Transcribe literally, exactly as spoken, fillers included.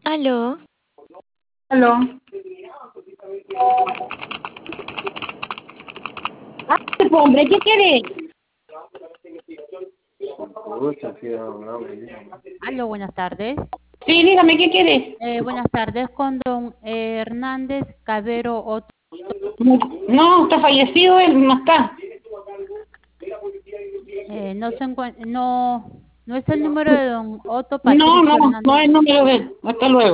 Aló. Aló. Ah, hombre, ¿qué quieres? Aló, buenas tardes. Sí, dígame, ¿qué quieres? Eh, buenas tardes con don eh, Hernández Cabero Otto. No, está fallecido él, no está. Eh, no, se encuent- no, no es el número de don Otto No, Patricio no, no Hernández. es el número de él. Hasta luego.